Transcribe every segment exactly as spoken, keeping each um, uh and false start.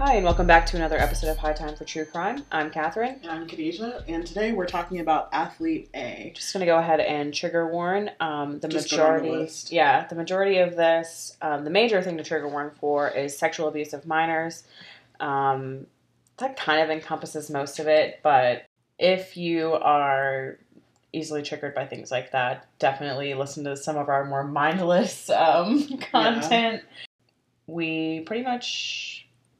Hi, and welcome back to another episode of High Time for True Crime. I'm Catherine. And I'm Khadijah, and today we're talking about Athlete A. Just going to go ahead and trigger warn. Um, the Just majority, go on the list. yeah, the majority of this, um, the major thing to trigger warn for is sexual abuse of minors. Um, that kind of encompasses most of it, but if you are easily triggered by things like that, definitely listen to some of our more mindless um, content. Yeah. We pretty much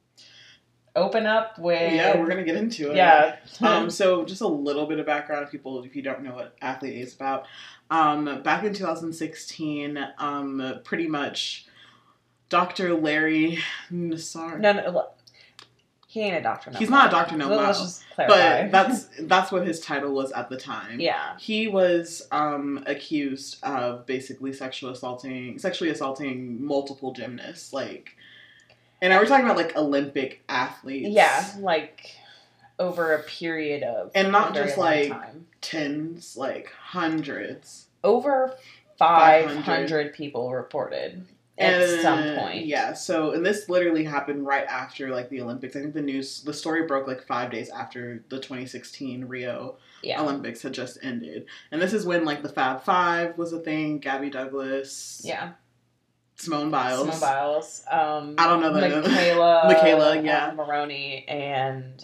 open up with... Yeah, we're going to get into it. Yeah. um, so just a little bit of background, people, if you don't know what Athlete A is about. Um, back in two thousand sixteen, um, pretty much Doctor Larry Nassar... No, no, he ain't a doctor no He's more. not a doctor no more. Let's just clarify. But that's, that's what his title was at the time. Yeah. He was um, accused of basically sexual assaulting, sexually assaulting multiple gymnasts, like... And are we talking about, like, Olympic athletes? Yeah, like, over a period of And not a very just, long like, time. tens, like, hundreds. Over five hundred people reported at and, some point. Yeah, so, and this literally happened right after, like, the Olympics. I think the news, the story broke, like, five days after the twenty sixteen Rio yeah. Olympics had just ended. And this is when, like, the Fab Five was a thing, Gabby Douglas. Yeah. Simone Biles. Simone Biles. Um, I don't know the Michaela. Michaela, yeah. Um, Maroney and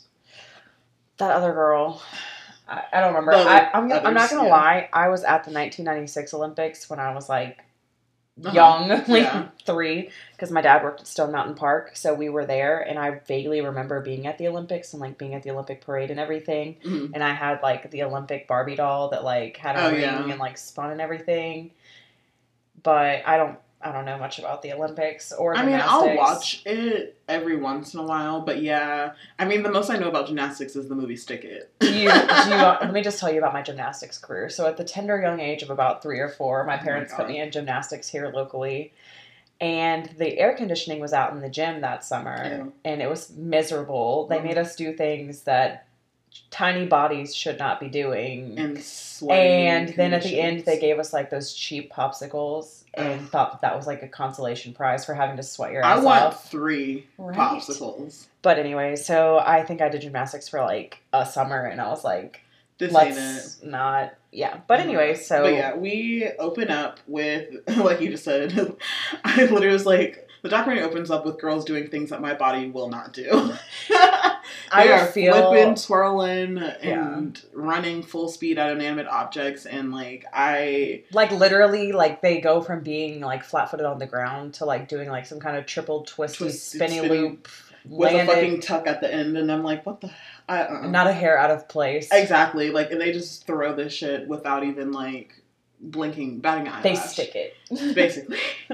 that other girl. I, I don't remember. I, I'm, others, I'm not going to yeah. lie. I was at the nineteen ninety-six Olympics when I was like uh-huh. young, like yeah. three, because my dad worked at Stone Mountain Park. So we were there, and I vaguely remember being at the Olympics and like being at the Olympic parade and everything. Mm-hmm. And I had like the Olympic Barbie doll that like had a oh, ring yeah. and like spun and everything. But I don't. I don't know much about the Olympics or gymnastics. I mean, I'll watch it every once in a while, but yeah. I mean, the most I know about gymnastics is the movie Stick It. do you, do you, let me just tell you about my gymnastics career. So at the tender young age of about three or four, my parents oh my put me in gymnastics here locally. And the air conditioning was out in the gym that summer. Yeah. And it was miserable. They mm. made us do things that tiny bodies should not be doing. And sweating And then at the end, they gave us like those cheap popsicles. And Ugh. thought that that was like a consolation prize for having to sweat your ass off. I want off. three right. popsicles. But anyway, so I think I did gymnastics for like a summer, and I was like, this let's ain't it. not, yeah. But anyway, so. But yeah, we open up with, like you just said, I literally was like, the documentary opens up with girls doing things that my body will not do. They I are feel, flipping, twirling, and yeah. running full speed at inanimate objects, and like I like literally like they go from being like flat footed on the ground to like doing like some kind of triple twisty twisted, spinny, spinny loop with landed, a fucking tuck at the end, and I'm like, what the? I, uh, not a hair out of place. Exactly, like, and they just throw this shit without even like blinking, batting an eyelash. They stick it. Basically.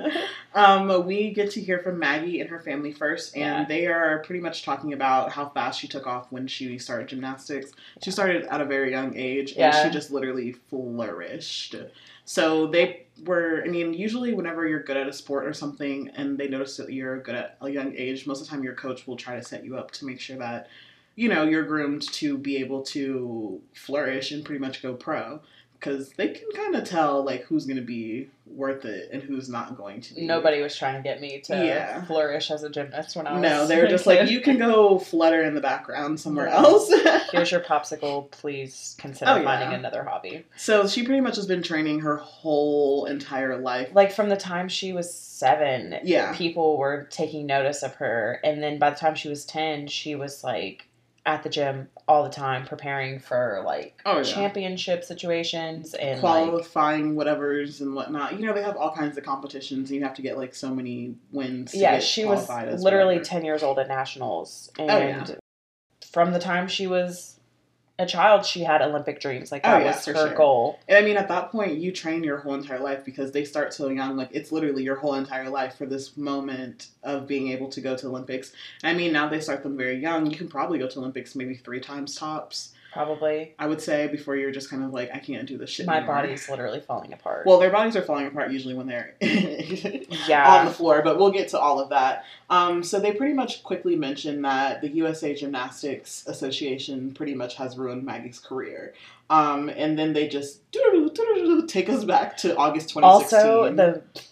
um, we get to hear from Maggie and her family first, and yeah. they are pretty much talking about how fast she took off when she started gymnastics. Yeah. She started at a very young age, and yeah. she just literally flourished. So they were, I mean, usually whenever you're good at a sport or something, and they notice that you're good at a young age, most of the time your coach will try to set you up to make sure that, you know, you're groomed to be able to flourish and pretty much go pro. Because they can kind of tell, like, who's going to be worth it and who's not going to be. Nobody was trying to get me to yeah. flourish as a gymnast when I was No, they were just like, you can go flutter in the background somewhere else. Here's your popsicle. Please consider oh, yeah. finding another hobby. So she pretty much has been training her whole entire life. Like, from the time she was seven, yeah. people were taking notice of her. And then by the time she was ten, she was, like, at the gym all the time, preparing for like oh, yeah. championship situations and qualifying like, whatever's and whatnot. You know, they have all kinds of competitions, and you have to get like so many wins. To yeah, get she was as literally whatever. ten years old at nationals, and oh, yeah. from the time she was a child, she had Olympic dreams. Like that oh, yeah, was her sure. goal. And I mean, at that point, you train your whole entire life because they start so young. Like it's literally your whole entire life for this moment of being able to go to Olympics. And I mean, now they start them very young. You can probably go to Olympics maybe three times tops. Probably. I would say before you're just kind of like, I can't do this shit My anymore. body's literally falling apart. Well, their bodies are falling apart usually when they're yeah. on the floor, but we'll get to all of that. Um, so they pretty much quickly mention that the U S A Gymnastics Association pretty much has ruined Maggie's career. Um, and then they just take us back to August twenty sixteen. Also, the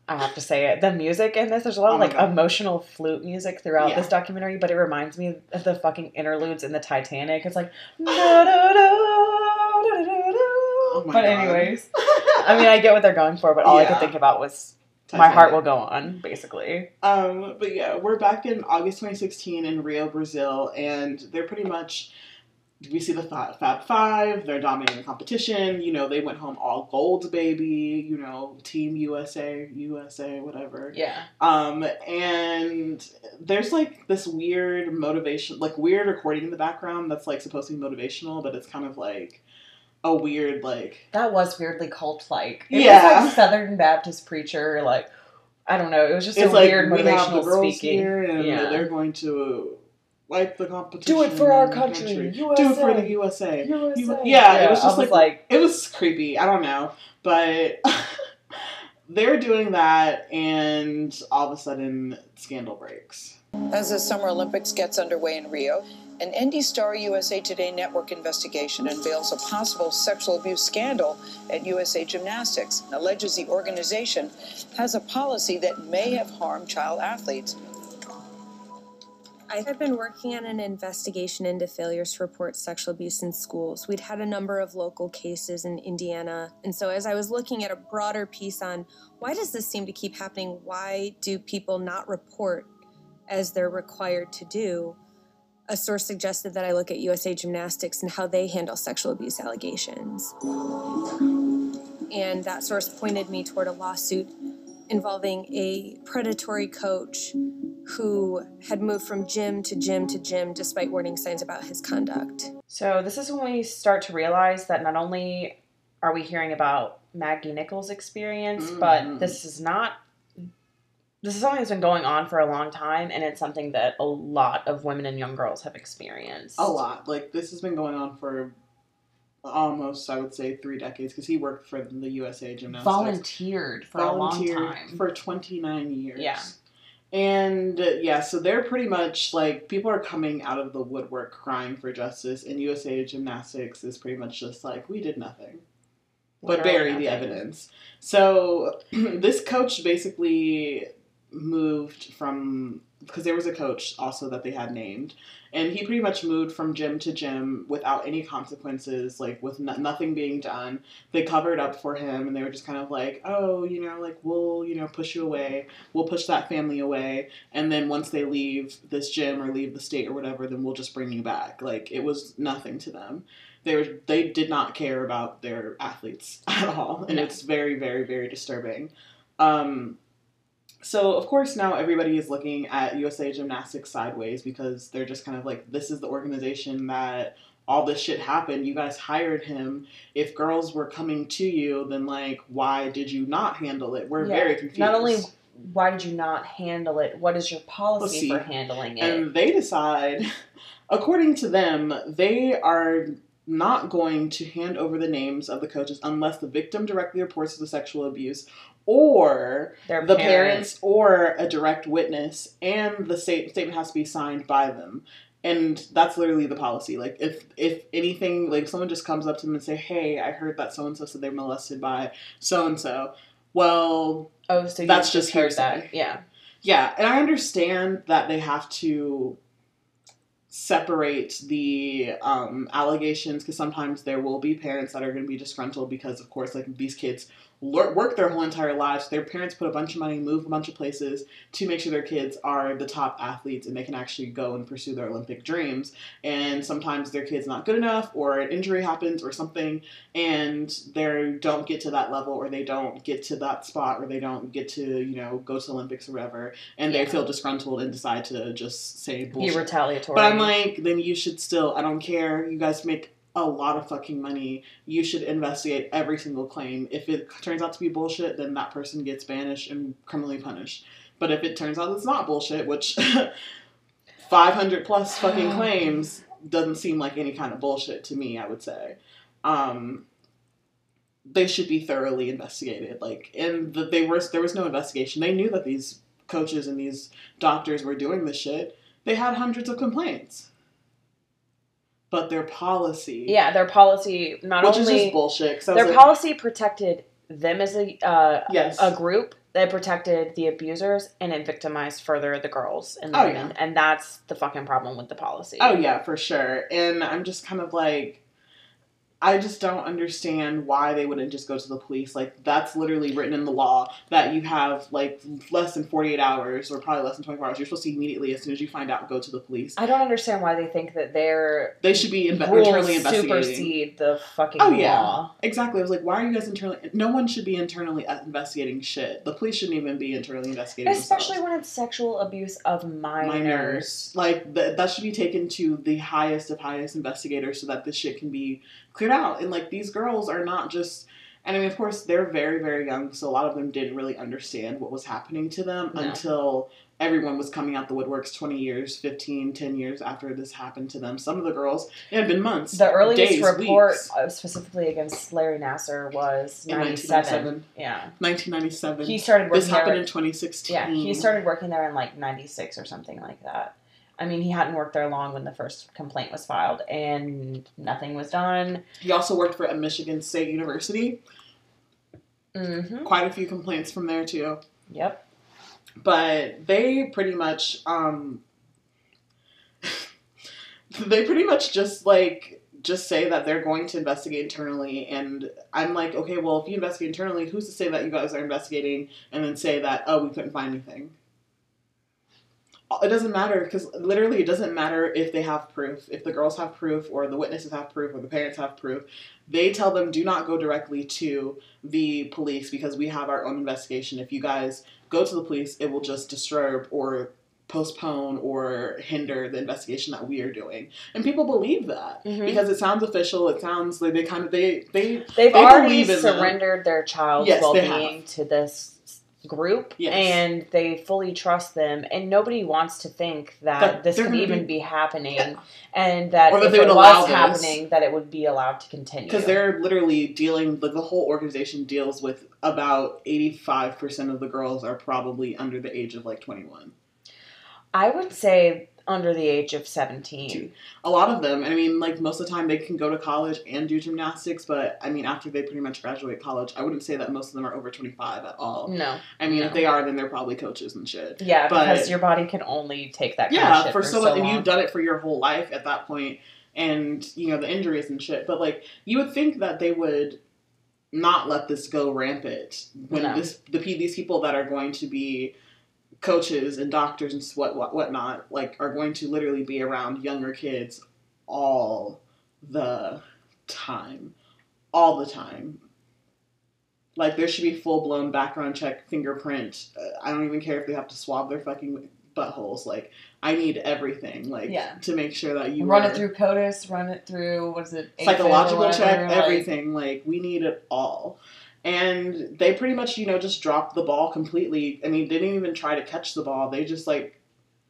I have to say it. The music in this, there's a lot Oh of my like God. emotional flute music throughout Yeah. this documentary, but it reminds me of the fucking interludes in the Titanic. It's like, da, da, da, da, da, da, da. Oh my But God. anyways, I mean, I get what they're going for, but all I Yeah. could think about was Titanic. my heart will go on, basically. Um, but yeah, we're back in August twenty sixteen in Rio, Brazil, and they're pretty much, we see the Fab Five, they're dominating the competition, you know, they went home all gold, baby, you know, Team U S A, U S A, whatever. Yeah. Um, and there's, like, this weird motivation, like, weird recording in the background that's, like, supposed to be motivational, but it's kind of, like, a weird, like... That was weirdly cult-like. It yeah. was, like, Southern Baptist preacher, like, I don't know, it was just it's a like, weird we motivational have the girls speaking. here, and yeah. they're going to... like the competition. Do it for our country. country. U S A. Do it for the U S A. U S A. U- yeah, yeah, it was just was like, like, it was creepy. I don't know. But they're doing that, and all of a sudden, scandal breaks. As the Summer Olympics gets underway in Rio, an Indy Star U S A Today network investigation unveils a possible sexual abuse scandal at U S A Gymnastics and alleges the organization has a policy that may have harmed child athletes. I had been working on an investigation into failures to report sexual abuse in schools. We'd had a number of local cases in Indiana. And so as I was looking at a broader piece on why does this seem to keep happening, why do people not report as they're required to do, a source suggested that I look at U S A Gymnastics and how they handle sexual abuse allegations. And that source pointed me toward a lawsuit involving a predatory coach who had moved from gym to gym to gym despite warning signs about his conduct. So this is when we start to realize that not only are we hearing about Maggie Nichols' experience, mm-hmm. but this is not, this is something that's been going on for a long time, and it's something that a lot of women and young girls have experienced. A lot. Like, this has been going on for almost, I would say, three decades, because he worked for the U S A Gymnastics. Volunteered for Volunteered a long time. for twenty-nine years. Yeah. And, uh, yeah, so they're pretty much, like, people are coming out of the woodwork crying for justice, and U S A Gymnastics is pretty much just like, we did nothing. But Literally bury nothing. the evidence. So, this coach basically moved from, because there was a coach also that they had named, and he pretty much moved from gym to gym without any consequences, like with no- nothing being done. They covered up for him, and they were just kind of like, oh, you know, like, we'll, you know, push you away. We'll push that family away. And then once they leave this gym or leave the state or whatever, then we'll just bring you back. Like, it was nothing to them. They were, they did not care about their athletes at all. And it's very, very, very disturbing. Um... So, of course, now everybody is looking at U S A Gymnastics sideways because they're just kind of like, this is the organization that all this shit happened. You guys hired him. If girls were coming to you, then, like, why did you not handle it? We're yeah. very confused. Not only why did you not handle it, what is your policy for handling it? And they decide, according to them, they are not going to hand over the names of the coaches unless the victim directly reports the sexual abuse or Their the parents. parents or a direct witness, and the state- statement has to be signed by them. And that's literally the policy. Like, if if anything, like, if someone just comes up to them and say, hey, I heard that so-and-so said they're molested by so-and-so, well, oh, so you that's just just heard hearsay. that. Yeah. Yeah, and I understand that they have to separate the um, allegations, because sometimes there will be parents that are going to be disgruntled because, of course, like, these kids work their whole entire lives. Their parents put a bunch of money, move a bunch of places to make sure their kids are the top athletes and they can actually go and pursue their Olympic dreams. And sometimes their kid's not good enough, or an injury happens or something, and they don't get to that level, or they don't get to that spot, or they don't get to, you know, go to Olympics or whatever, and yeah. they feel disgruntled and decide to just say bullshit. Be retaliatory. But I'm like, then you should still, I don't care, you guys make a lot of fucking money. You should investigate every single claim. If it turns out to be bullshit, then that person gets banished and criminally punished. But if it turns out it's not bullshit, which five hundred plus fucking claims doesn't seem like any kind of bullshit to me, I would say. Um, they should be thoroughly investigated. Like, and the, they were, there was no investigation. They knew that these coaches and these doctors were doing this shit. They had hundreds of complaints. But their policy... Yeah, their policy not which only... Which is just bullshit. Their like, policy protected them as a uh, yes. a group, It protected the abusers, and it victimized further the girls and the oh, women. Yeah. And that's the fucking problem with the policy. Oh, yeah, for sure. And I'm just kind of like, I just don't understand why they wouldn't just go to the police. Like, that's literally written in the law that you have, like, less than forty-eight hours or probably less than twenty-four hours. You're supposed to immediately, as soon as you find out, go to the police. I don't understand why they think that their They should be inve- rules internally investigating. supersede the fucking oh, yeah. law. Exactly. I was like, why are you guys internally... No one should be internally investigating shit. The police shouldn't even be internally investigating Especially themselves. when it's sexual abuse of minors. minors. Like, th- that should be taken to the highest of highest investigators so that this shit can be cleared out. And, like, these girls are not just... And, I mean, of course, they're very, very young, so a lot of them didn't really understand what was happening to them no. until everyone was coming out the woodworks twenty years, fifteen, ten years after this happened to them. Some of the girls, it had been months, The earliest days, report, weeks. uh, specifically against Larry Nassar, was In ninety-seven. Yeah. nineteen ninety-seven. He started working This happened there, in twenty sixteen. Yeah, he started working there in, like, ninety-six or something like that. I mean, he hadn't worked there long when the first complaint was filed, and nothing was done. He also worked for a Michigan State University. Mm-hmm. Quite a few complaints from there, too. Yep. But they pretty much, um, they pretty much just, like, just say that they're going to investigate internally, and I'm like, okay, well, if you investigate internally, who's to say that you guys are investigating, and then say that, oh, we couldn't find anything? It doesn't matter, because literally it doesn't matter if they have proof. If the girls have proof, or the witnesses have proof, or the parents have proof, they tell them, do not go directly to the police, because we have our own investigation. If you guys go to the police, it will just disturb or postpone or hinder the investigation that we are doing. And people believe that, mm-hmm. because it sounds official. It sounds like they kind of, they, they, They've they already believe in surrendered them. Their child's yes, well-being to this group, yes. and they fully trust them, and nobody wants to think that, that this could even be, be happening, yeah. and that, or that if they would it allow was this. happening, that it would be allowed to continue. Because they're literally dealing, like, the whole organization deals with about eighty-five percent of the girls are probably under the age of, like, twenty-one. I would say under the age of seventeen. A lot of them. I mean, like, most of the time they can go to college and do gymnastics, but, I mean, after they pretty much graduate college, I wouldn't say that most of them are over twenty-five at all. No. I mean, no. if they are, then they're probably coaches and shit. Yeah, but, because your body can only take that kind yeah, of shit for, for so, so and long. you've done it for your whole life at that point, and, you know, the injuries and shit. But, like, you would think that they would not let this go rampant when no. this the these people that are going to be coaches and doctors and what what whatnot, like, are going to literally be around younger kids all the time, all the time. Like, there should be full blown background check, fingerprint. Uh, I don't even care if they have to swab their fucking buttholes. Like, I need everything. Like, yeah. to make sure that you run are, it through CODIS, run it through what is it, psychological whatever, check, like, everything. Like, we need it all. And they pretty much, you know, just dropped the ball completely. I mean, they didn't even try to catch the ball. They just, like,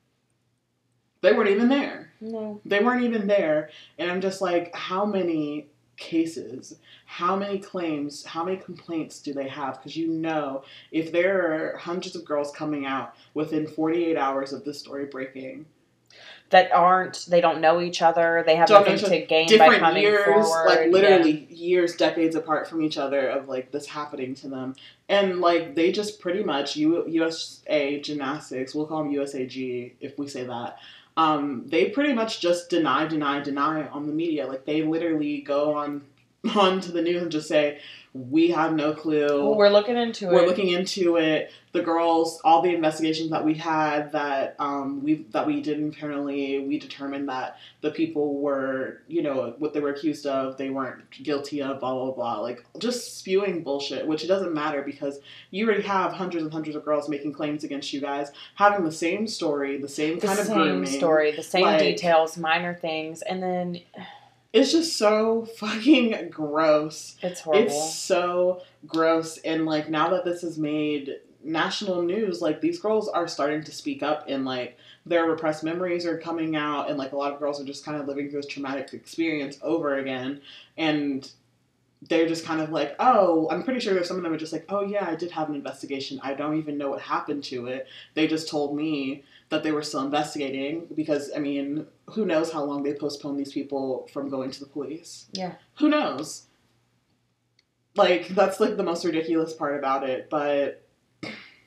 they weren't even there. No. They weren't even there. And I'm just like, how many cases, how many claims, how many complaints do they have? Because, you know, if there are hundreds of girls coming out within forty-eight hours of this story breaking, that aren't, they don't know each other, they have don't nothing to gain different by coming years, forward. Like, literally yeah. years, decades apart from each other of, like, this happening to them. And, like, they just pretty much, U- U S A Gymnastics, we'll call them U S A G if we say that, um, they pretty much just deny, deny, deny on the media. Like, they literally go on, on to the news and just say, we have no clue. Well, we're looking into we're it. We're looking into it. The girls, all the investigations that we had that um we that we did internally, we determined that the people were, you know, what they were accused of, they weren't guilty of, blah, blah, blah. Like, just spewing bullshit, which it doesn't matter because you already have hundreds and hundreds of girls making claims against you guys, having the same story, the same the kind of same grooming. story, the same like, details, minor things, and then... It's just so fucking gross. It's horrible. It's so gross. And, like, now that this has made national news, like, these girls are starting to speak up and, like, their repressed memories are coming out and, like, a lot of girls are just kind of living through this traumatic experience over again. And they're just kind of like, oh, I'm pretty sure there's some of them are just like, oh, yeah, I did have an investigation. I don't even know what happened to it. They just told me that they were still investigating because, I mean, who knows how long they postponed these people from going to the police. Yeah. Who knows? Like, that's, like, the most ridiculous part about it, but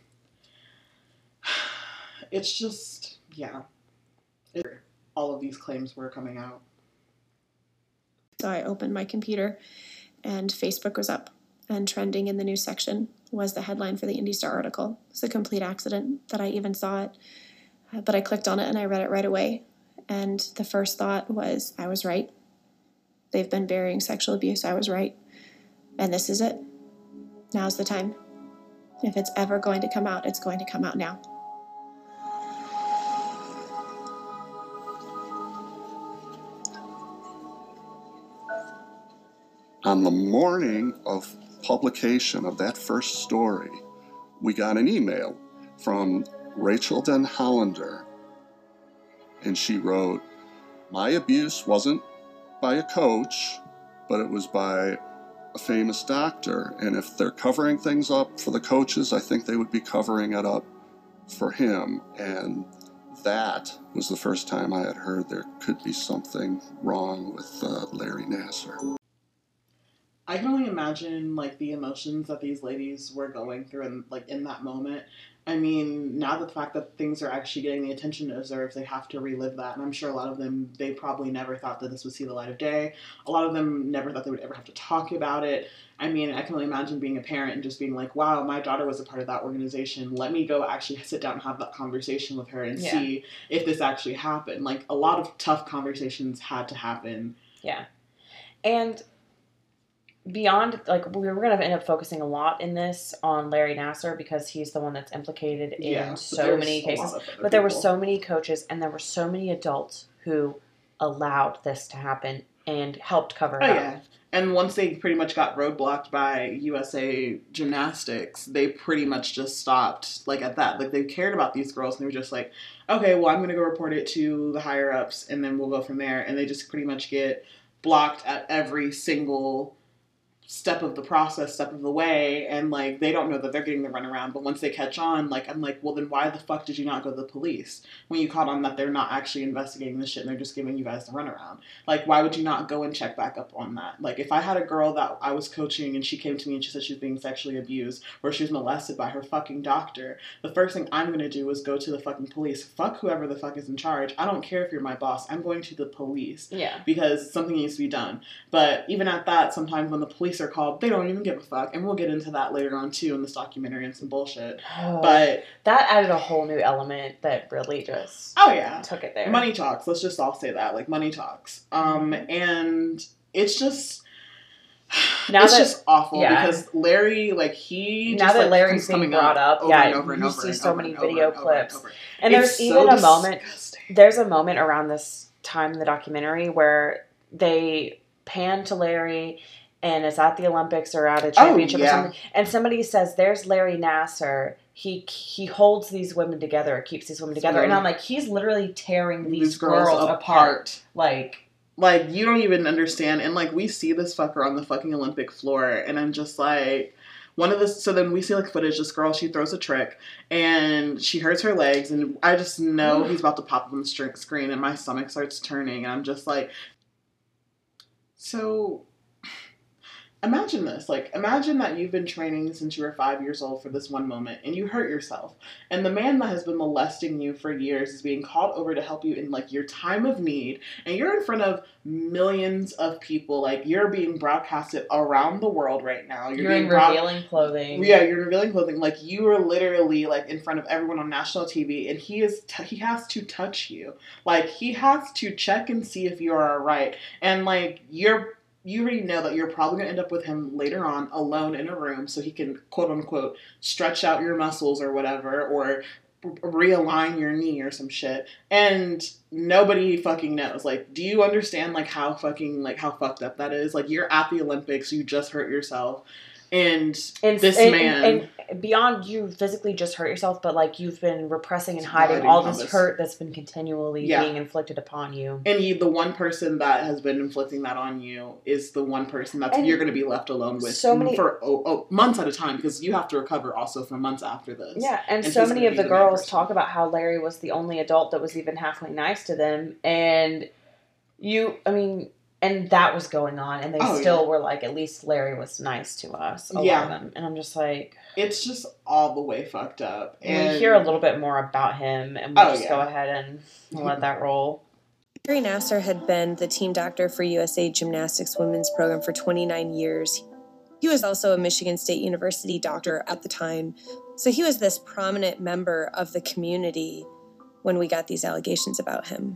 it's just, yeah. It, all of these claims were coming out. So I opened my computer and Facebook was up, and trending in the news section was the headline for the Indy Star article. It was a complete accident that I even saw it, but I clicked on it and I read it right away. And the first thought was, I was right. They've been burying sexual abuse. I was right. And this is it. Now's the time. If it's ever going to come out, it's going to come out now. On the morning of publication of that first story, we got an email from Rachel Den Hollander, and she wrote, "My abuse wasn't by a coach, but it was by a famous doctor, and if they're covering things up for the coaches, I think they would be covering it up for him." And that was the first time I had heard there could be something wrong with uh, Larry Nassar. I can only imagine, like, the emotions that these ladies were going through in, like, in that moment. I mean, now that the fact that things are actually getting the attention it deserves, they have to relive that. And I'm sure a lot of them, they probably never thought that this would see the light of day. A lot of them never thought they would ever have to talk about it. I mean, I can only imagine being a parent and just being like, wow, my daughter was a part of that organization. Let me go actually sit down and have that conversation with her and yeah. see if this actually happened. Like, a lot of tough conversations had to happen. Yeah. And beyond, like, we were going to end up focusing a lot in this on Larry Nassar because he's the one that's implicated in yeah, so many cases. But people. there were so many coaches and there were so many adults who allowed this to happen and helped cover it oh, up. Yeah. And once they pretty much got roadblocked by U S A Gymnastics, they pretty much just stopped, like, at that. Like, they cared about these girls, and they were just like, okay, well, I'm going to go report it to the higher-ups, and then we'll go from there. And they just pretty much get blocked at every single step of the process, step of the way, and, like, they don't know that they're getting the runaround, but once they catch on, like, I'm like, well, then why the fuck did you not go to the police when you caught on that they're not actually investigating this shit and they're just giving you guys the runaround? Like, why would you not go and check back up on that? Like, if I had a girl that I was coaching and she came to me and she said she was being sexually abused or she was molested by her fucking doctor, the first thing I'm gonna do is go to the fucking police. Fuck whoever the fuck is in charge. I don't care if you're my boss. I'm going to the police. Yeah. Because something needs to be done. But even at that, sometimes when the police are called, they don't even give a fuck, and we'll get into that later on too in this documentary and some bullshit. Oh, but that added a whole new element that really just oh yeah took it there. Money talks. Let's just all say that, like, money talks. Um, and it's just now it's that, just awful yeah. because Larry, like, he now just, that like, Larry's being brought up, over yeah, and over and you over see and so over many and video over clips, and, over. and It's there's even so a moment. disgusting. There's a moment around this time in the documentary where they pan to Larry. And it's at the Olympics or at a championship oh, yeah. or something. And somebody says, there's Larry Nassar. He he holds these women together, keeps these women together. So, and I'm like, he's literally tearing these, these girls, girls apart. apart. Like, like, you don't even understand. And, like, we see this fucker on the fucking Olympic floor. And I'm just like, one of the, so then we see, like, footage. This girl, she throws a trick. And she hurts her legs. And I just know he's about to pop up on the screen. And my stomach starts turning. And I'm just like, so... Imagine this, like, imagine that you've been training since you were five years old for this one moment, and you hurt yourself, and the man that has been molesting you for years is being called over to help you in, like, your time of need, and you're in front of millions of people, like, you're being broadcasted around the world right now. You're, you're being in revealing broad- clothing. Yeah, you're in revealing clothing, like, you are literally, like, in front of everyone on national T V, and he is, t- he has to touch you, like, he has to check and see if you are alright, and, like, you're you already know that you're probably going to end up with him later on alone in a room so he can, quote unquote, stretch out your muscles or whatever, or realign your knee or some shit. And nobody fucking knows. Like, do you understand, like, how fucking, like, how fucked up that is? Like, you're at the Olympics, you just hurt yourself. And, and this and, man... And, and beyond you physically just hurt yourself, but, like, you've been repressing and hiding all this, this hurt that's been continually yeah. being inflicted upon you. And you, the one person that has been inflicting that on you is the one person that you're going to be left alone with so many, for oh, oh, months at a time, because you have to recover also for months after this. Yeah, and, and so many of the girls talk about how Larry was the only adult that was even halfway nice to them, and you, I mean... And that was going on, and they oh, still yeah. were like, at least Larry was nice to us, a yeah. lot of them. And I'm just like... It's just all the way fucked up. And we hear a little bit more about him, and we'll oh, just yeah. go ahead and let that roll. Larry Nassar had been the team doctor for U S A Gymnastics women's program for twenty-nine years. He was also a Michigan State University doctor at the time, so he was this prominent member of the community when we got these allegations about him.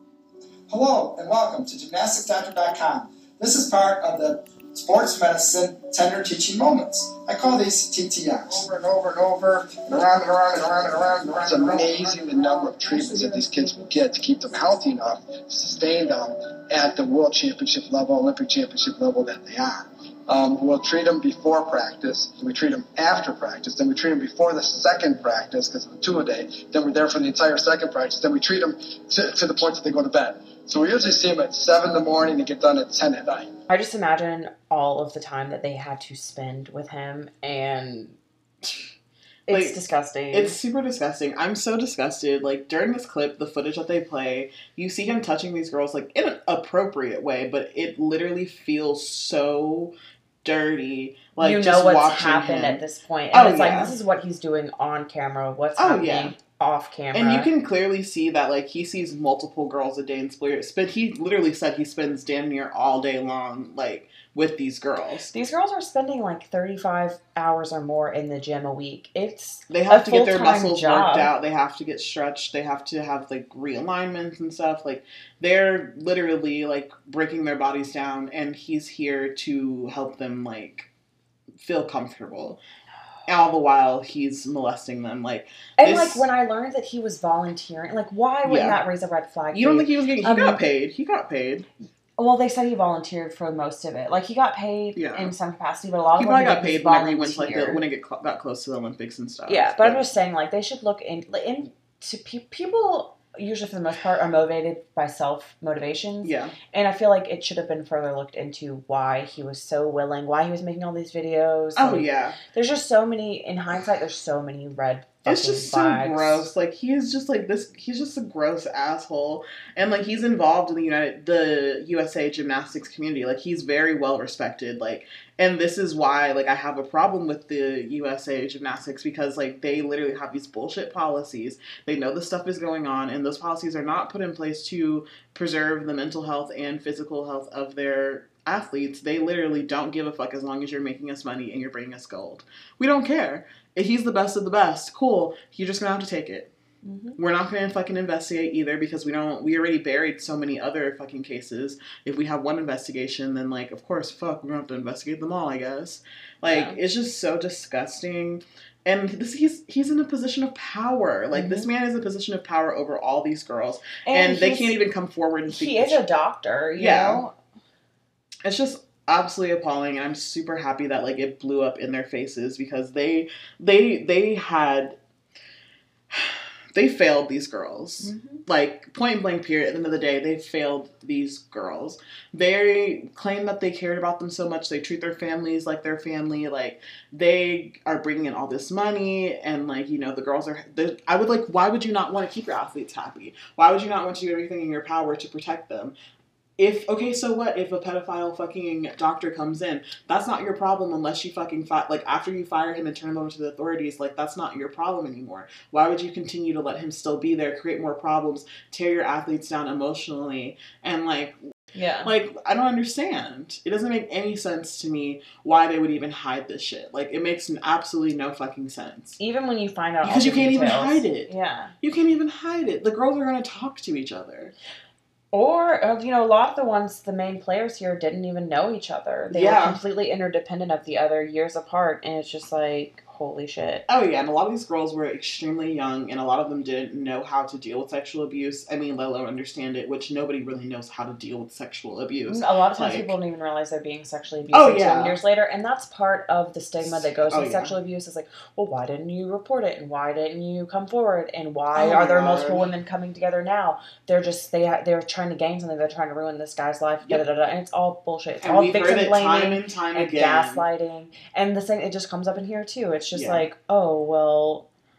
Hello, and welcome to gymnastics doctor dot com. This is part of the Sports Medicine Tender Teaching Moments. I call these T T Ms. Over and over and over, and around and around and around and around and around. It's amazing the number of treatments that these kids will get to keep them healthy enough to sustain them at the World Championship level, Olympic Championship level that they are. Um, we'll treat them before practice, we treat them after practice, then we treat them before the second practice because of the two a day, then we're there for the entire second practice, then we treat them to, to the point that they go to bed. So we usually see them at seven in the morning and get done at ten at night. I just imagine all of the time that they had to spend with him, and it's like, disgusting. It's super disgusting. I'm so disgusted. Like, during this clip, the footage that they play, you see him touching these girls, like, in an appropriate way, but it literally feels so dirty. Like, you know just what's happened him. at this point. And oh, it's yeah. like, this is what he's doing on camera. What's oh, happening yeah. off camera. And you can clearly see that, like, he sees multiple girls a day in Split. But he literally said he spends damn near all day long, like, with these girls. These girls are spending, like, thirty-five hours or more in the gym a week. It's They have a to get their muscles job. worked out. They have to get stretched. They have to have, like, realignments and stuff. Like, they're literally, like, breaking their bodies down. And he's here to help them, like, feel comfortable. All the while he's molesting them, like and this, like when I learned that he was volunteering, like why wouldn't yeah. that raise a red flag? You don't think he was getting? He um, got paid. He got paid. Well, they said he volunteered for most of it. Like he got paid yeah. in some capacity, but a lot of he them probably got paid whenever he went to like the, volunteer. when it get, got close to the Olympics and stuff. Yeah, but, but I'm just saying, like they should look in into pe- people. Usually, for the most part, are motivated by self-motivations. Yeah. And I feel like it should have been further looked into why he was so willing, why he was making all these videos. Oh, like, yeah. There's just so many, in hindsight, there's so many red It's just flags. so gross. Like, he is just, like, this, he's just a gross asshole. And, like, he's involved in the United, the U S A gymnastics community. Like, he's very well respected. Like, and this is why, like, I have a problem with the U S A gymnastics because, like, they literally have these bullshit policies. They know this stuff is going on, and those policies are not put in place to preserve the mental health and physical health of their athletes. They literally don't give a fuck as long as you're making us money and you're bringing us gold. We don't care. If he's the best of the best, cool. You're just gonna have to take it. Mm-hmm. We're not gonna fucking investigate either because we don't. We already buried so many other fucking cases. If we have one investigation, then like, of course, fuck, we're gonna have to investigate them all. I guess. Like, yeah. It's just so disgusting. And this, he's he's in a position of power. Like, mm-hmm. this man is in a position of power over all these girls, and, and they can't even come forward and speak. He is a doctor. You yeah. know? It's just absolutely appalling, and I'm super happy that like it blew up in their faces because they they they had they failed these girls. Mm-hmm. Like, point blank period. At the end of the day, they failed these girls. They claim that they cared about them so much. They treat their families like their family. Like, they are bringing in all this money, and like, you know, the girls are. I would like. Why would you not want to keep your athletes happy? Why would you not want to do everything in your power to protect them? If, okay, so what if a pedophile fucking doctor comes in? That's not your problem unless you fucking, fi- like, after you fire him and turn him over to the authorities, like, that's not your problem anymore. Why would you continue to let him still be there, create more problems, tear your athletes down emotionally, and, like, yeah. Like, I don't understand. It doesn't make any sense to me why they would even hide this shit. Like, it makes absolutely no fucking sense. Even when you find out Because you can't details. even hide it. Yeah. You can't even hide it. The girls are going to talk to each other. Or, you know, a lot of the ones, the main players here didn't even know each other. They yeah. were completely interdependent of the other, years apart, and it's just like, holy shit. Oh, yeah, and a lot of these girls were extremely young, and a lot of them didn't know how to deal with sexual abuse. I mean, let alone understand it, which nobody really knows how to deal with sexual abuse. A lot of times like, people don't even realize they're being sexually abused oh, until yeah. years later, and that's part of the stigma that goes oh, with yeah. sexual abuse. Is like, well, why didn't you report it, and why didn't you come forward, and why oh, are there God. multiple women coming together now? They're just, they, they're trying to gain something, they're trying to ruin this guy's life, yep. da, da, da, and it's all bullshit. It's and all we've victim heard it blaming time and time and again. gaslighting, and the thing, it just comes up in here too. It's just yeah. like, oh, well,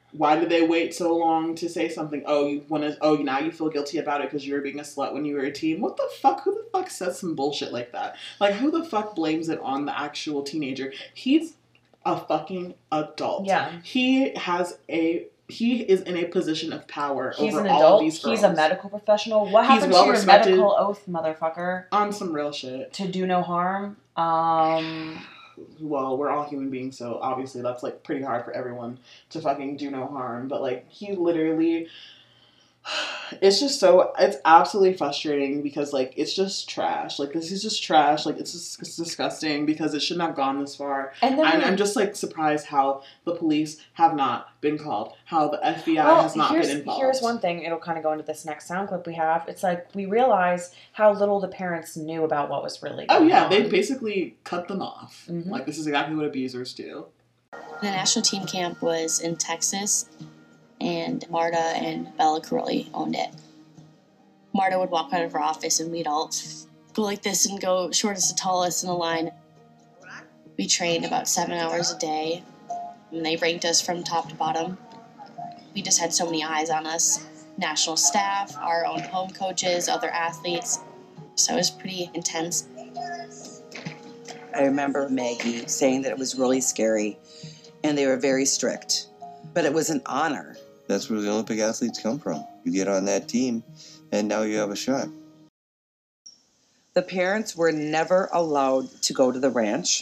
Why did they wait so long to say something? Oh, you want to? Oh, now you feel guilty about it because you were being a slut when you were a teen. What the fuck? Who the fuck says some bullshit like that? Like, who the fuck blames it on the actual teenager? He's a fucking adult. Yeah. He has a. He is in a position of power He's over an all adult. of these girls. He's a medical professional. What He's happened well to your respected. medical oath, motherfucker? On some real shit. To do no harm. Um. Well, we're all human beings, so obviously that's, like, pretty hard for everyone to fucking do no harm. But, like, he literally... It's just so... It's absolutely frustrating because, like, it's just trash. Like, this is just trash. Like, it's just it's disgusting because it shouldn't have gone this far. And then I'm, I'm just, like, surprised how the police have not been called. How the F B I well, has not here's, been involved. Here's one thing. It'll kind of go into this next sound clip we have. It's like, we realize how little the parents knew about what was really going on. Oh, yeah. On. They basically cut them off. Mm-hmm. Like, this is exactly what abusers do. The national team camp was in Texas, and Marta and Bella Caroli owned it. Marta would walk out of her office, and we'd all go like this and go shortest to tallest in a line. We trained about seven hours a day, and they ranked us from top to bottom. We just had so many eyes on us. National staff, our own home coaches, other athletes. So it was pretty intense. I remember Maggie saying that it was really scary, and they were very strict. But it was an honor. That's where the Olympic athletes come from. You get on that team, and now you have a shot. The parents were never allowed to go to the ranch.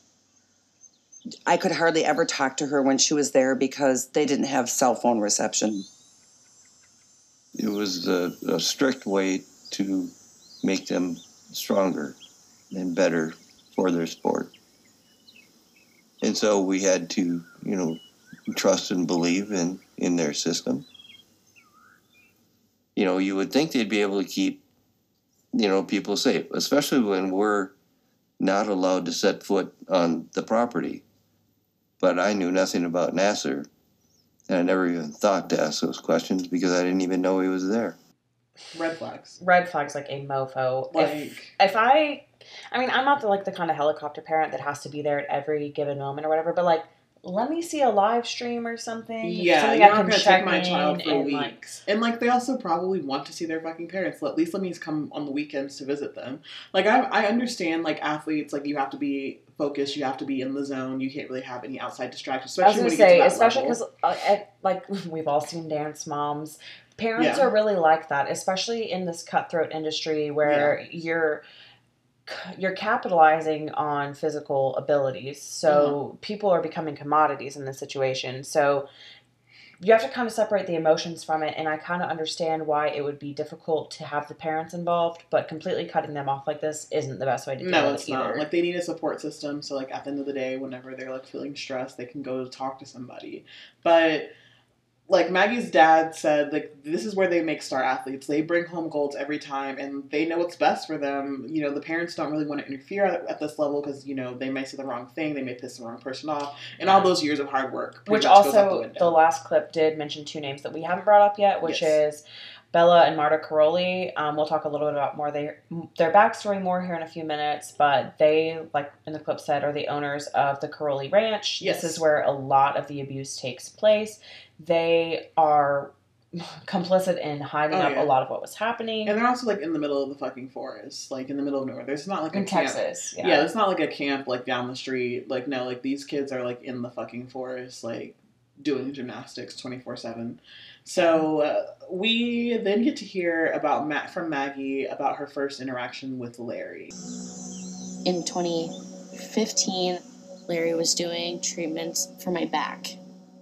I could hardly ever talk to her when she was there because they didn't have cell phone reception. It was a, a strict way to make them stronger and better for their sport. And so we had to, you know, trust and believe in, in their system. You know, you would think they'd be able to keep, you know, people safe, especially when we're not allowed to set foot on the property. But I knew nothing about Nasser, and I never even thought to ask those questions because I didn't even know he was there. Red flags. Red flags like a mofo. Like, if, if I, I mean, I'm not the, like the kind of helicopter parent that has to be there at every given moment or whatever, but like, let me see a live stream or something. Yeah, something you're I not can going to check take my child for and, weeks. Like, and, like, they also probably want to see their fucking parents. At least let me come on the weekends to visit them. Like, I I understand, like, athletes, like, you have to be focused. You have to be in the zone. You can't really have any outside distractions, especially when you say, get to that especially level. because, uh, like, we've all seen Dance Moms. Parents Yeah. are really like that, especially in this cutthroat industry where yeah. you're... you're capitalizing on physical abilities. So mm-hmm. people are becoming commodities in this situation. So you have to kind of separate the emotions from it. And I kind of understand why it would be difficult to have the parents involved, but completely cutting them off like this isn't the best way to do it. No, it's either. not. Like, they need a support system. So, like, at the end of the day, whenever they're, like, feeling stressed, they can go to talk to somebody. But... like, Maggie's dad said, like, this is where they make star athletes. They bring home golds every time, and they know what's best for them. You know, the parents don't really want to interfere at, at this level because, you know, they may say the wrong thing, they may piss the wrong person off, and all those years of hard work. Which also, the, the last clip did mention two names that we haven't brought up yet, which yes. is Bella and Marta Caroli. Um, we'll talk a little bit about more their, their backstory more here in a few minutes, but they, like in the clip said, are the owners of the Caroli Ranch. Yes. This is where a lot of the abuse takes place. They are complicit in hiding oh, up yeah. a lot of what was happening. And they're also, like, in the middle of the fucking forest. Like, in the middle of nowhere. There's not, like, a in camp. Texas, yeah. Yeah, it's not, like, a camp, like, down the street. Like, no, like, these kids are, like, in the fucking forest, like, doing gymnastics twenty-four seven. So, uh, we then get to hear about Matt from Maggie about her first interaction with Larry. In twenty fifteen, Larry was doing treatments for my back.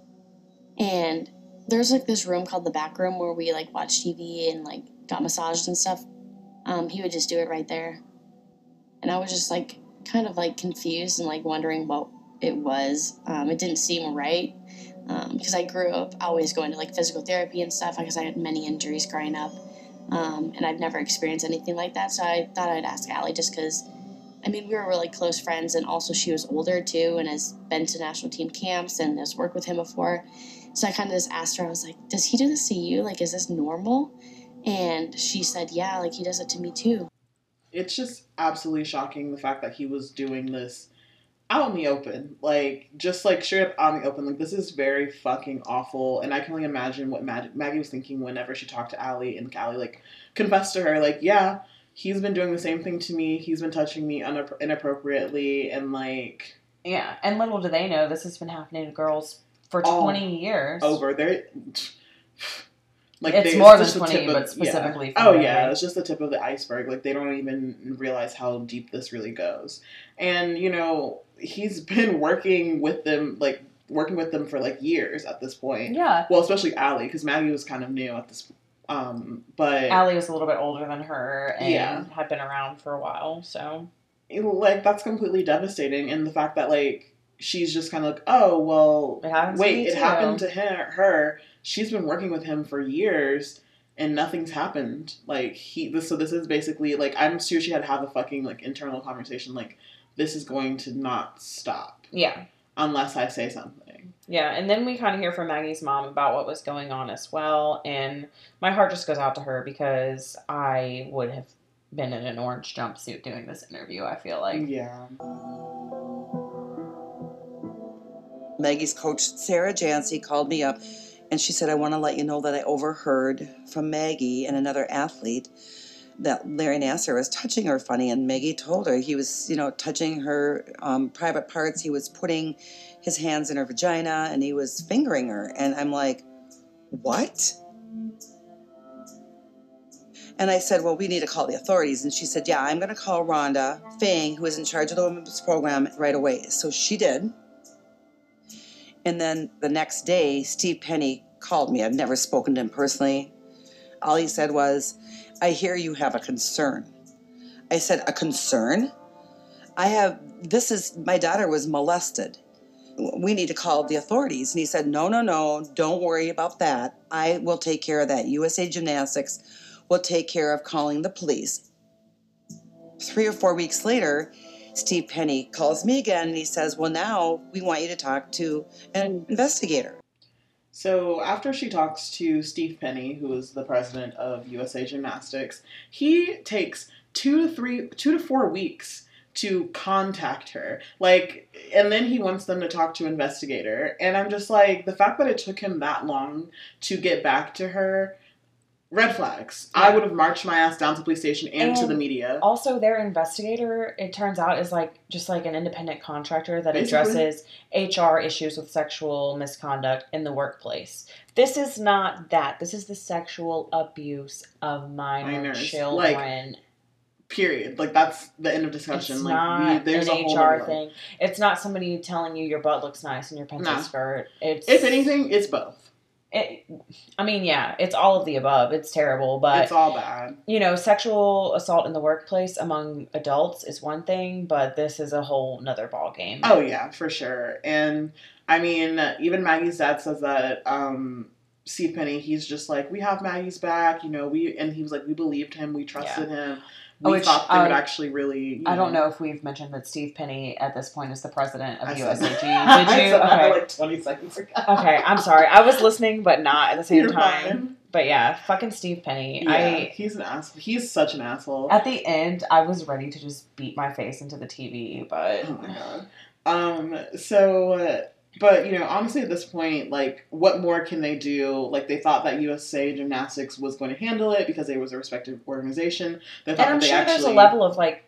And there's, like, this room called the back room where we, like, watch T V and, like, got massaged and stuff. Um, he would just do it right there. And I was just, like, kind of, like, confused and, like, wondering what it was. Um, it didn't seem right. Um, because I grew up always going to, like, physical therapy and stuff because I had many injuries growing up. Um, and I've never experienced anything like that. So I thought I'd ask Allie just because, I mean, we were really close friends. And also she was older, too, and has been to national team camps and has worked with him before. So I kind of just asked her, I was like, does he do this to you? Like, is this normal? And she said, yeah, like, he does it to me, too. It's just absolutely shocking, the fact that he was doing this out in the open. Like, just, like, straight up out in the open. Like, this is very fucking awful. And I can only imagine what Mag- Maggie was thinking whenever she talked to Allie, and Allie, like, confessed to her, like, yeah, he's been doing the same thing to me. He's been touching me un- inappropriately, and, like... Yeah, and little do they know, this has been happening to girls for twenty years. Over. They're... Like, it's they, more it's than twenty, of, but specifically yeah. Oh, yeah, it's just the tip of the iceberg. Like, they don't even realize how deep this really goes. And, you know, he's been working with them, like, working with them for, like, years at this point. Yeah. Well, especially Allie, because Maggie was kind of new at this point. Um, but... Allie was a little bit older than her and yeah. had been around for a while, so... Like, that's completely devastating. And the fact that, like, she's just kind of like, oh, well, it wait, it too. happened to her, her. She's been working with him for years, and nothing's happened. Like, he, this, so this is basically, like, I'm sure she had to have a fucking, like, internal conversation, like, this is going to not stop. Yeah. Unless I say something. Yeah, and then we kind of hear from Maggie's mom about what was going on as well, and my heart just goes out to her because I would have been in an orange jumpsuit doing this interview, I feel like. Yeah. Maggie's coach, Sarah Jancy, called me up, and she said, I want to let you know that I overheard from Maggie and another athlete that Larry Nassar was touching her funny, and Maggie told her he was, you know, touching her um, private parts. He was putting his hands in her vagina, and he was fingering her. And I'm like, what? And I said, well, we need to call the authorities. And she said, yeah, I'm going to call Rhonda Fang, who is in charge of the women's program, right away. So she did. And then the next day, Steve Penny called me. I've never spoken to him personally. All he said was, I hear you have a concern. I said, a concern? I have, this is, my daughter was molested. We need to call the authorities. And he said, no, no, no, don't worry about that. I will take care of that. U S A Gymnastics will take care of calling the police. Three or four weeks later, Steve Penny calls me again and he says, well, now we want you to talk to an investigator. So after she talks to Steve Penny, who is the president of U S A Gymnastics, he takes two to three, two to four weeks to contact her. Like, and then he wants them to talk to an investigator. And I'm just like, the fact that it took him that long to get back to her, red flags. Yeah. I would have marched my ass down to the police station and, and to the media. Also, their investigator, it turns out, is like just like an independent contractor that Basically. addresses H R issues with sexual misconduct in the workplace. This is not that. This is the sexual abuse of minor Minors. children. Like, period. Like, that's the end of discussion. It's like, not we, there's an a whole H R thing. It's not somebody telling you your butt looks nice in your pencil nah. skirt. It's if anything, it's both. It, I mean, yeah, it's all of the above. It's terrible, but... It's all bad. You know, sexual assault in the workplace among adults is one thing, but this is a whole nother ballgame. Oh, yeah, for sure. And, I mean, even Maggie's dad says that, um, Steve Penny, he's just like, we have Maggie's back, you know, we... And he was like, we believed him, we trusted yeah. him. We Which, thought they uh, would actually really... You I know, don't know if we've mentioned that Steve Penny, at this point, is the president of I U S A G. Did you? I said okay. that like twenty seconds ago. Okay, I'm sorry. I was listening, but not at the same You're time. Fine. But yeah, fucking Steve Penny. Yeah, I, he's an asshole. He's such an asshole. At the end, I was ready to just beat my face into the T V, but... Oh my god. Um, so... Uh, But, you know, honestly, at this point, like, what more can they do? Like, they thought that U S A Gymnastics was going to handle it because it was a respected organization. They thought and I'm that they sure actually... there's a level of, like...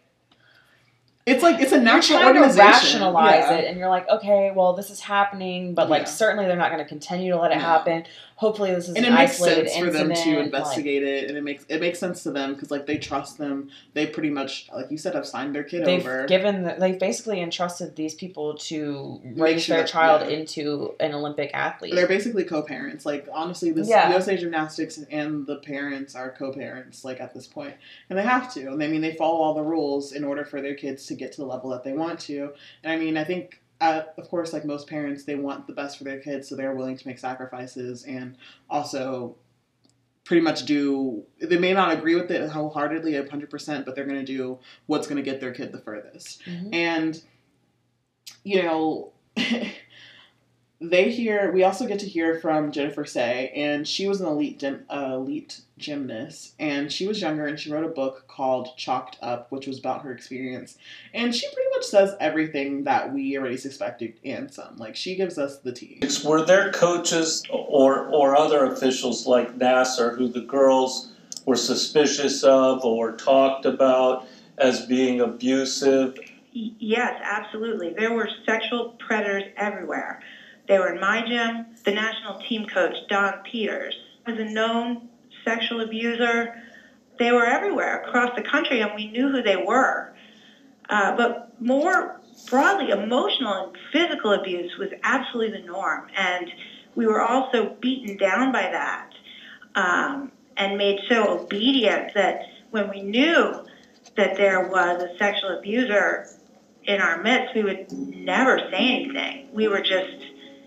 It's like, it's a national you're trying organization. to rationalize yeah. it, and you're like, okay, well, this is happening, but, like, yeah. certainly they're not going to continue to let it no. happen. Hopefully this is and an it makes isolated sense for incident. them to investigate like, it, and it makes it makes sense to them because like they trust them. They pretty much, like you said, have signed their kid they've over. Given the, they've basically entrusted these people to raise sure their that, child yeah. into an Olympic athlete. They're basically co-parents. Like honestly, this yeah. U S A Gymnastics and the parents are co-parents. Like at this point, and they have to. And I mean, they follow all the rules in order for their kids to get to the level that they want to. And I mean, I think. Uh, of course, like most parents, they want the best for their kids, so they're willing to make sacrifices and also pretty much do... They may not agree with it wholeheartedly, one hundred percent, but they're going to do what's going to get their kid the furthest. Mm-hmm. And, you know, they hear, we also get to hear from Jennifer Say, and she was an elite gym, uh, elite gymnast, and she was younger, and she wrote a book called Chalked Up, which was about her experience, and she pretty much says everything that we already suspected and some. Like, she gives us the tea. Were there coaches or, or other officials like Nassar who the girls were suspicious of or talked about as being abusive? Yes, absolutely. There were sexual predators everywhere. They were in my gym. The national team coach, Don Peters, was a known sexual abuser. They were everywhere across the country, and we knew who they were. Uh, but more broadly, emotional and physical abuse was absolutely the norm, and we were also beaten down by that um, and made so obedient that when we knew that there was a sexual abuser in our midst, we would never say anything. We were just,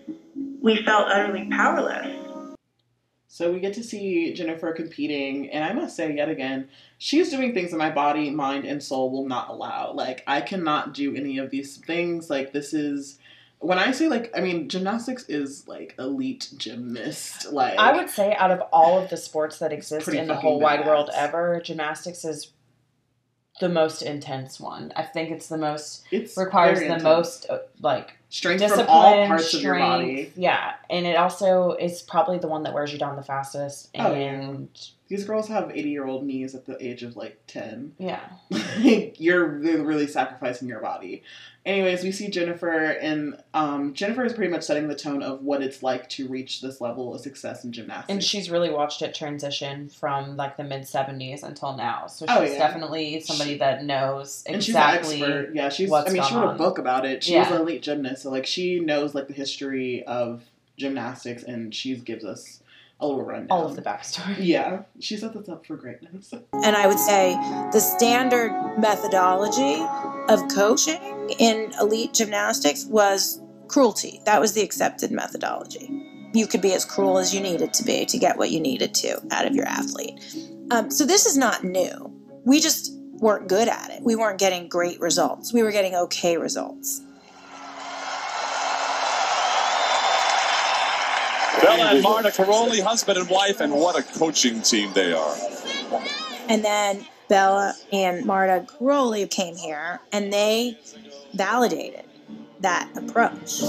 we felt utterly powerless. So we get to see Jennifer competing, and I must say yet again, she's doing things that my body, mind, and soul will not allow. Like, I cannot do any of these things. Like, this is, when I say, like, I mean, gymnastics is, like, elite gymnast. Like, I would say out of all of the sports that exist in the whole wide world badass. ever, gymnastics is the most intense one. I think it's the most, It's requires very the intense. most, uh, like, Strength discipline, from all parts strength, of your body. Yeah, and it also is probably the one that wears you down the fastest. And Oh, yeah. These girls have eighty-year-old knees at the age of, like, ten. Yeah. You're really sacrificing your body. Anyways, we see Jennifer, and um, Jennifer is pretty much setting the tone of what it's like to reach this level of success in gymnastics. And she's really watched it transition from, like, the mid-seventies until now. So she's Oh, yeah. definitely somebody that knows And exactly she's an expert. Yeah, she's, what's I mean, she gone wrote a on. book about it. She Yeah. was an elite gymnast, so, like, she knows, like, the history of gymnastics, and she gives us a little rundown. All of the backstory. Yeah. She set this up for greatness. And I would say the standard methodology of coaching in elite gymnastics was cruelty. That was the accepted methodology. You could be as cruel as you needed to be to get what you needed to out of your athlete. Um, so this is not new. We just weren't good at it. We weren't getting great results. We were getting okay results. Bella and Marta Caroli, husband and wife, and what a coaching team they are. And then Bella and Marta Caroli came here, and they validated that approach.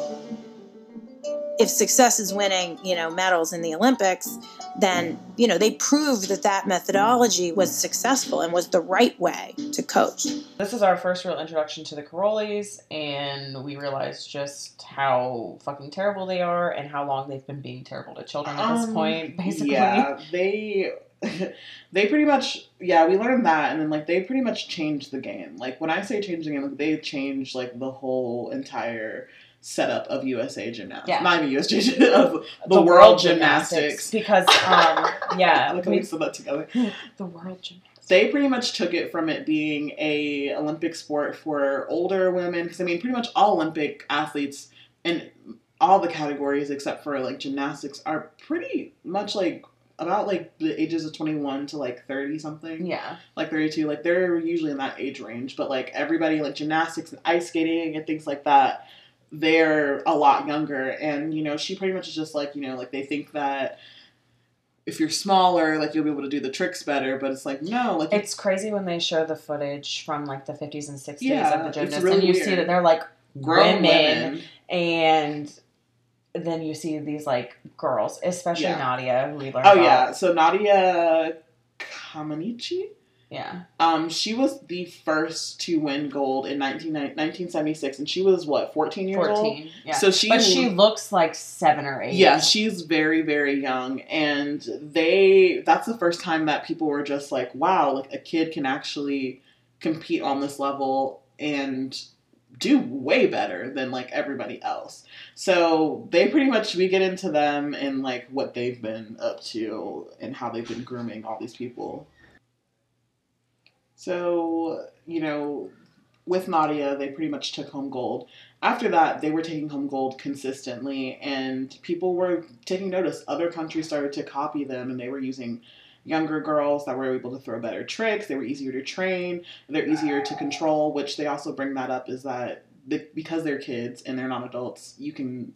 If success is winning, you know, medals in the Olympics, then, you know, they proved that that methodology was successful and was the right way to coach. This is our first real introduction to the Carolis, and we realized just how fucking terrible they are and how long they've been being terrible to children at this Um, point, basically. Yeah, they they pretty much, yeah, we learned that, and then, like, they pretty much changed the game. Like, when I say change the game, like, they changed, like, the whole entire setup of U S A Gymnastics. Yeah. Not even U S A, of the, The World, World Gymnastics. Gymnastics, because, um, yeah. Look how we said that together. The World Gymnastics. They pretty much took it from it being a Olympic sport for older women, because, I mean, pretty much all Olympic athletes in all the categories except for, like, gymnastics are pretty much, like, about, like, the ages of twenty-one to, like, thirty something. Yeah. Like, thirty-two. Like, they're usually in that age range. But, like, everybody, like, gymnastics and ice skating and things like that, they're a lot younger. And, you know, she pretty much is just, like, you know, like, they think that if you're smaller, like, you'll be able to do the tricks better. But it's like, no. Like, It's crazy when they show the footage from, like, the fifties and sixties Yeah, of the it's gymnasts, really and you weird. see that they're, like, Grown women, women. and then you see these, like, girls, especially Yeah. Nadia, who we learned Oh, about. yeah. So, Nadia Comaneci? Yeah. Um, she was the first to win gold in nineteen, nineteen seventy-six, and she was, what, fourteen years old? fourteen, yeah. So she, but she looks like seven or eight. Yeah, she's very, very young, and they, that's the first time that people were just like, wow, like, a kid can actually compete on this level and do way better than, like, everybody else. So they pretty much, we get into them and, like, what they've been up to and how they've been grooming all these people. So, you know, with Nadia, they pretty much took home gold. After that, they were taking home gold consistently, and people were taking notice. Other countries started to copy them, and they were using younger girls that were able to throw better tricks. They were easier to train. They're easier to control, which they also bring that up is that they, because they're kids and they're not adults, you can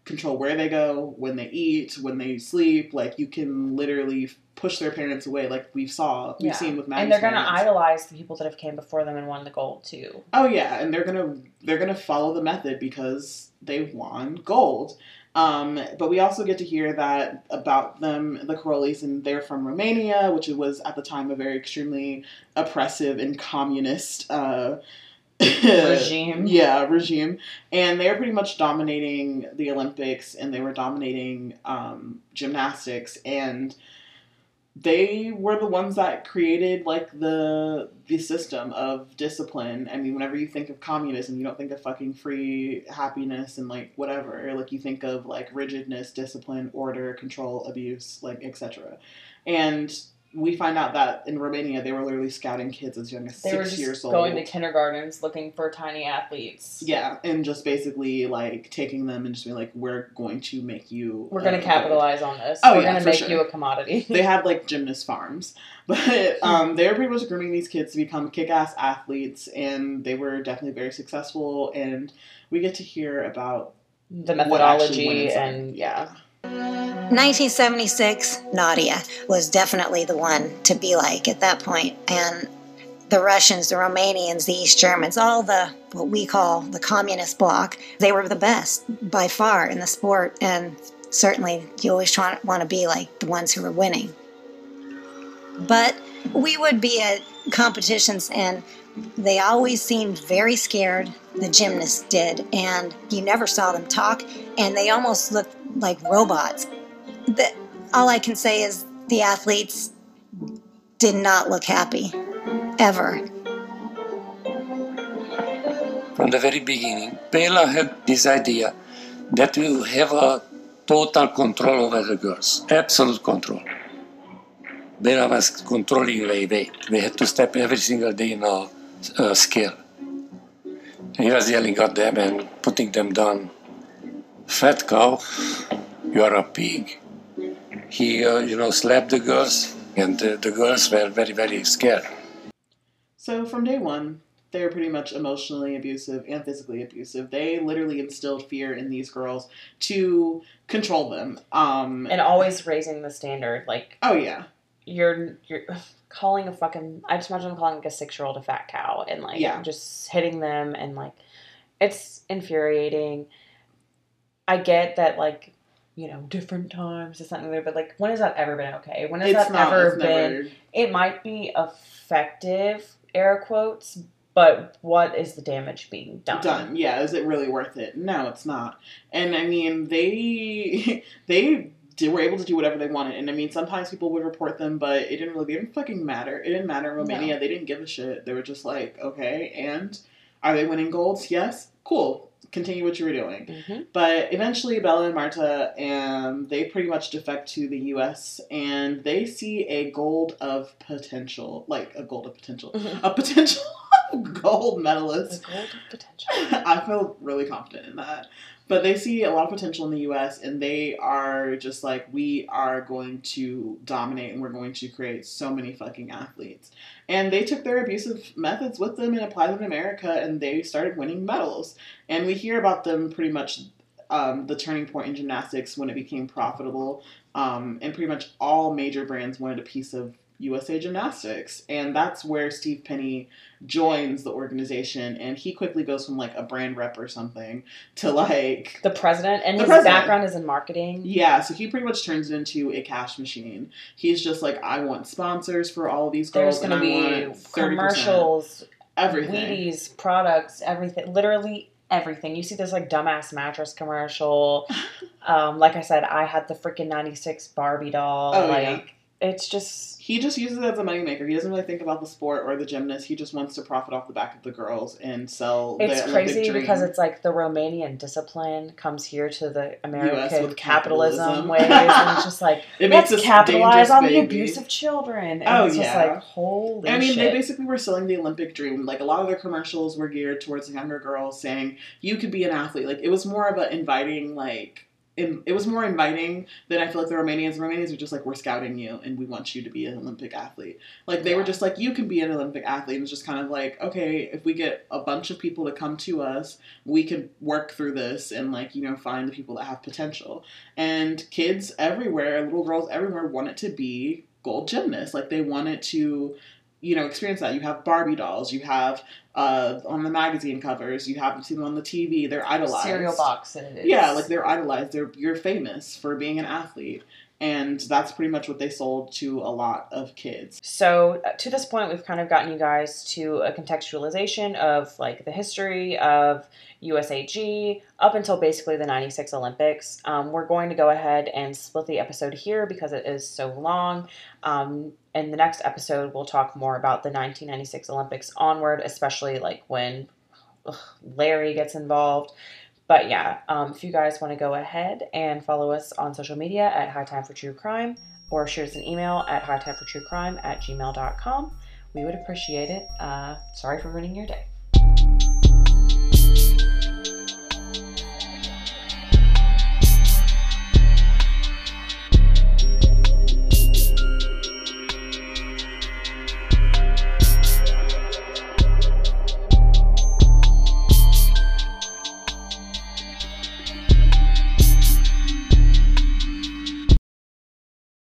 control where they go, when they eat, when they sleep. Like, you can literally push their parents away, like we saw, we've yeah. seen with Maddie's And they're going to parents. idolize the people that have came before them and won the gold, too. Oh, yeah, and they're going to they're gonna follow the method because they've won gold. Um, but we also get to hear that about them, the Karolyi's, and they're from Romania, which was at the time a very extremely oppressive and communist uh, regime. Yeah, regime. And they were pretty much dominating the Olympics, and they were dominating um, gymnastics, and they were the ones that created, like, the the system of discipline. I mean, whenever you think of communism, you don't think of fucking free happiness and, like, whatever. Like, you think of, like, rigidness, discipline, order, control, abuse, like, et cetera. And we find out that in Romania, they were literally scouting kids as young as they six years old. They were just going to kindergartens looking for tiny athletes. Yeah, and just basically, like, taking them and just being like, we're going to make you... We're going to capitalize on this. Oh, we're yeah, going to make sure. you a commodity. They had, like, gymnast farms. But um, they were pretty much grooming these kids to become kick-ass athletes, and they were definitely very successful, and we get to hear about the methodology and, yeah. nineteen seventy-six, Nadia was definitely the one to be like at that point. And the Russians, the Romanians, the East Germans, all the, what we call the communist bloc, they were the best by far in the sport. And certainly you always try, want to be like the ones who are winning. But we would be at competitions and they always seemed very scared, the gymnasts did, and you never saw them talk, and they almost looked like robots. The, all I can say is the athletes did not look happy, ever. From the very beginning, Bela had this idea that we will have a total control over the girls, absolute control. Bela was controlling their weight. They had to step every single day in a uh, scale. And he was yelling at them and putting them down. Fat cow, you are a pig. He, uh, you know, slapped the girls, and uh, the girls were very, very scared. So from day one, they were pretty much emotionally abusive and physically abusive. They literally instilled fear in these girls to control them. Um, and always raising the standard. Like, oh, yeah. You're you're calling a fucking... I just imagine them calling like a six-year-old a fat cow and, like, yeah. just hitting them and, like, it's infuriating. I get that, like, you know, different times or something there, but, like, when has that ever been okay? When has it's that not, ever been... Never... It might be effective, air quotes, but what is the damage being done? Done, yeah. Is it really worth it? No, it's not. And, I mean, they... they... They were able to do whatever they wanted. And I mean, sometimes people would report them, but it didn't really, it didn't fucking matter. It didn't matter in Romania. No. They didn't give a shit. They were just like, okay, and are they winning golds? Yes. Cool. Continue what you were doing. Mm-hmm. But eventually Bela and Marta, and they pretty much defect to the U S and they see a gold of potential, like a gold of potential, mm-hmm. a potential gold medalist. A gold of potential. I feel really confident in that. But they see a lot of potential in the U S and they are just like, we are going to dominate and we're going to create so many fucking athletes. And they took their abusive methods with them and applied them in America and they started winning medals. And we hear about them pretty much um, the turning point in gymnastics when it became profitable. Um, and pretty much all major brands wanted a piece of U S A Gymnastics. And that's where Steve Penny joins the organization, and he quickly goes from like a brand rep or something to like the president, and the his president. background is in marketing. Yeah, so he pretty much turns it into a cash machine. He's just like, I want sponsors for all of these girls. There's going to be commercials, everything, Wheaties, products, everything, literally everything. You see this like dumbass mattress commercial. um, like I said, I had the freaking ninety-six Barbie doll. Oh, like. Yeah. It's just... He just uses it as a moneymaker. He doesn't really think about the sport or the gymnast. He just wants to profit off the back of the girls and sell it's the crazy Olympic dream. Because it's like the Romanian discipline comes here to the American with capitalism, capitalism. ways. And it's just like, it let's makes capitalize on baby. the abuse of children. And oh, it's yeah. just like, holy I mean, shit. they basically were selling the Olympic dream. Like, a lot of their commercials were geared towards younger girls saying, you could be an athlete. Like, it was more of an inviting, like... in, it was more inviting than I feel like the Romanians. The Romanians were just like, we're scouting you and we want you to be an Olympic athlete. Like, they yeah. were just like, you can be an Olympic athlete. And it's just kind of like, okay, if we get a bunch of people to come to us, we can work through this and, like, you know, find the people that have potential. And kids everywhere, little girls everywhere wanted to be gold gymnasts. Like, they wanted to, you know, experience that. You have Barbie dolls. You have uh, on the magazine covers. You have seen them on the T V. They're idolized. Cereal box. And it is. Yeah, like they're idolized. They're you're famous for being an athlete, and that's pretty much what they sold to a lot of kids. So uh, to this point, we've kind of gotten you guys to a contextualization of like the history of U S A G up until basically the ninety-six Olympics. Um, we're going to go ahead and split the episode here because it is so long. Um, in the next episode, we'll talk more about the nineteen ninety-six Olympics onward, especially like when ugh, Larry gets involved. But yeah, um, if you guys want to go ahead and follow us on social media at High Time for True Crime, or shoot us an email at hightimefortruecrime at gmail dot com, we would appreciate it. Uh, sorry for ruining your day.